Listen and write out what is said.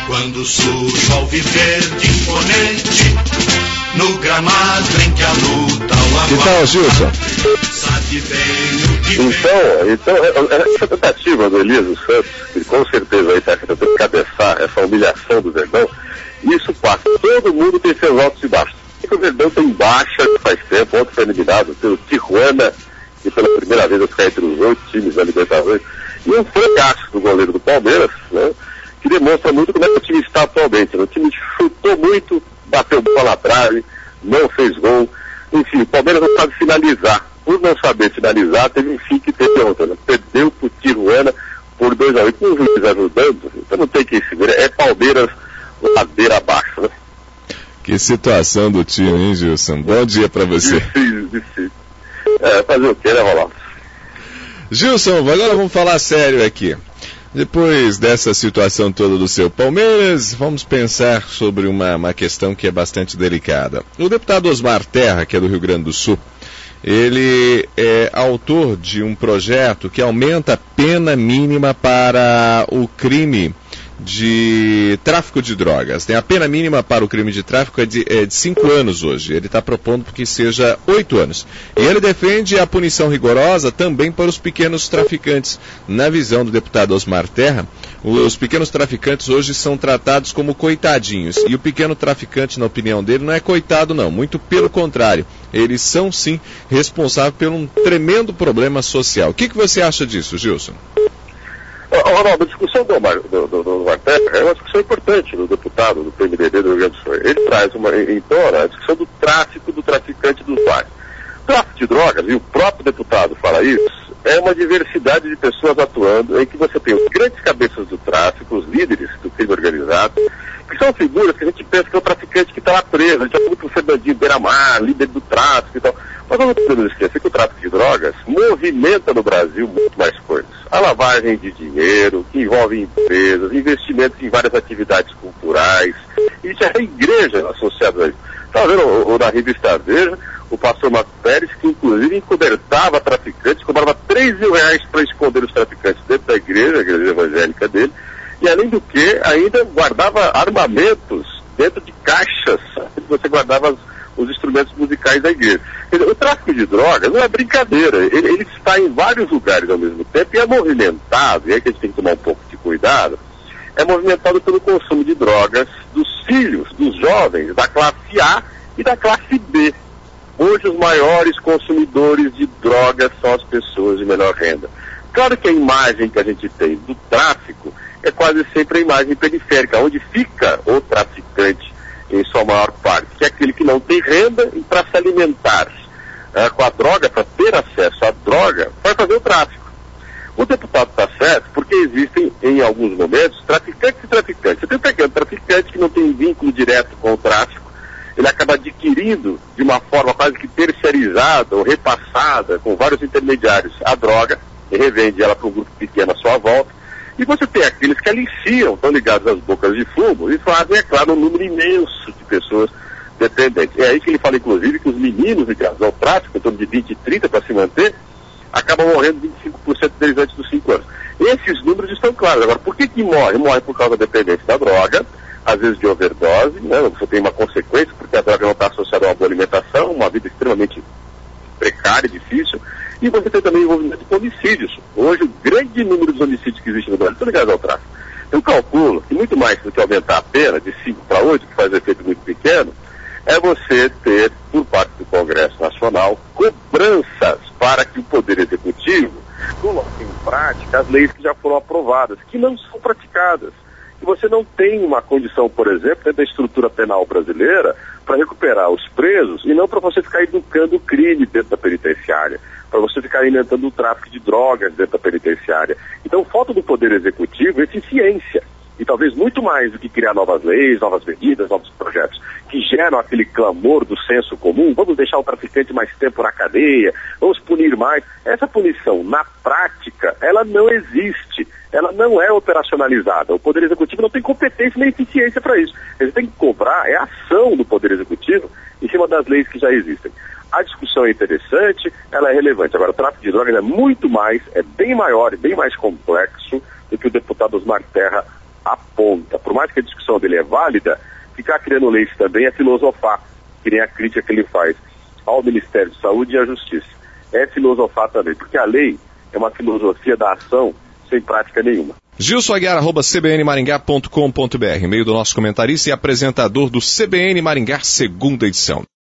Quando surge ao viver de imponente, no gramado em que a luta o aguarda. Que tal, Gilson? Sabe bem o que Então, essa tentativa do Elias Santos, que com certeza aí está tentando encabeçar essa humilhação do Verdão, isso passa. Todo mundo tem seus altos e baixos. O Verdão tem baixa faz tempo, ontem foi eliminado pelo Tijuana, que pela primeira vez vai ficar entre os 8 times da Libertadores, e um fracasso do goleiro do Palmeiras, né, que demonstra muito como é que o time está atualmente. Né? O time chutou muito, bateu bola na trave, não fez gol. Enfim, o Palmeiras não sabe finalizar. Por não saber finalizar, teve um fim que teve outra. Né? Perdeu pro Tijuana por 2-1. Com os juízes ajudando, então não tem quem se ver. É Palmeiras ladeira abaixo, né? Que situação do time, hein, Gilson? Bom dia pra você. Difícil. Fazer o quê, né, Rolando? Gilson, agora vamos falar sério aqui. Depois dessa situação toda do seu Palmeiras, vamos pensar sobre uma questão que é bastante delicada. O deputado Osmar Terra, que é do Rio Grande do Sul, ele é autor de um projeto que aumenta a pena mínima para o crime de tráfico de drogas. A pena mínima para o crime de tráfico é de 5 anos hoje. Ele está propondo que seja 8 anos. E ele defende a punição rigorosa também para os pequenos traficantes. Na visão do deputado Osmar Terra, os pequenos traficantes hoje são tratados como coitadinhos. E o pequeno traficante, na opinião dele, não é coitado não. Muito pelo contrário. Eles são sim responsáveis por um tremendo problema social. O que você acha disso, Gilson? Ronaldo, a discussão do Osmar Terra é uma discussão importante do deputado do PMDB do Rio Grande do Sul. Ele traz em torno a discussão do tráfico do traficante do usuário. O tráfico de drogas, e o próprio deputado fala isso, é uma diversidade de pessoas atuando em que você tem os grandes cabeças do tráfico, os líderes do crime organizado, que são figuras que a gente pensa que é o traficante que está lá preso. A gente já falou que o Fernandinho Beiramar, líder do tráfico e tal. Mas não podemos esquecer que o tráfico de drogas movimenta no Brasil muito mais coisas. A lavagem de dinheiro, que envolve empresas, investimentos em várias atividades culturais. Isso é a igreja associada a isso. Estava vendo na revista Veja, o pastor Marcos Pérez, que inclusive encobertava traficantes, cobrava R$3.000 para esconder os traficantes dentro da igreja, a igreja evangélica dele, e além do que, ainda guardava armamentos dentro de caixas, onde você guardava os instrumentos musicais da igreja. O tráfico de drogas não é brincadeira, ele está em vários lugares ao mesmo tempo e é movimentado, e aí que a gente tem que tomar um pouco de cuidado, é movimentado pelo consumo de drogas dos filhos, dos jovens, da classe A e da classe B. Hoje os maiores consumidores de drogas são as pessoas de menor renda. Claro que a imagem que a gente tem do tráfico é quase sempre a imagem periférica, onde fica o traficante em sua maior parte, que é aquele que não tem renda e para se alimentar com a droga, para ter acesso à droga, vai fazer o tráfico. O deputado está certo porque existem, em alguns momentos, traficantes e traficantes. Você tem um pequeno traficante que não tem vínculo direto com o tráfico, ele acaba adquirindo de uma forma quase que terceirizada ou repassada, com vários intermediários, a droga, e revende ela para um grupo pequeno à sua volta. E você tem aqueles que aliciam, estão ligados às bocas de fumo, e fazem, é claro, um número imenso de pessoas dependentes. É aí que ele fala, inclusive, que os meninos ligados ao tráfico, em torno de 20 e 30 para se manter, acabam morrendo 25% deles antes dos 5 anos. Esses números estão claros. Agora, por que morre? Morre por causa da dependência da droga, às vezes de overdose, né? Você tem uma consequência, porque a droga não está associada a uma boa alimentação, uma vida extremamente precária, difícil, e você tem também envolvimento com homicídios. Hoje, o grande número dos homicídios que existem no Brasil estão ligados ao tráfico. Eu calculo que muito mais do que aumentar a pena de 5 para 8, que faz um efeito muito pequeno, é você ter, por parte do Congresso Nacional, cobranças para que o Poder Executivo coloque em prática as leis que já foram aprovadas, que não são praticadas. E você não tem uma condição, por exemplo, dentro da estrutura penal brasileira, para recuperar os presos e não para você ficar educando o crime dentro da penitenciária, para você ficar alimentando o tráfico de drogas dentro da penitenciária. Então, falta do Poder Executivo eficiência. E talvez muito mais do que criar novas leis, novas medidas, novos projetos, que geram aquele clamor do senso comum, vamos deixar o traficante mais tempo na cadeia, vamos punir mais. Essa punição, na prática, ela não existe, ela não é operacionalizada. O Poder Executivo não tem competência nem eficiência para isso. Ele tem que cobrar, é a ação do Poder Executivo em cima das leis que já existem. A discussão é interessante, ela é relevante. Agora, o tráfico de drogas é muito mais, é bem maior e bem mais complexo do que o deputado Osmar Terra aponta. Por mais que a discussão dele é válida, ficar criando leis também é filosofar, que nem a crítica que ele faz ao Ministério da Saúde e à Justiça. É filosofar também, porque a lei é uma filosofia da ação sem prática nenhuma. Gilson Aguiar, @cbnmaringá.com.br, meio do nosso comentarista e apresentador do CBN Maringá, segunda edição.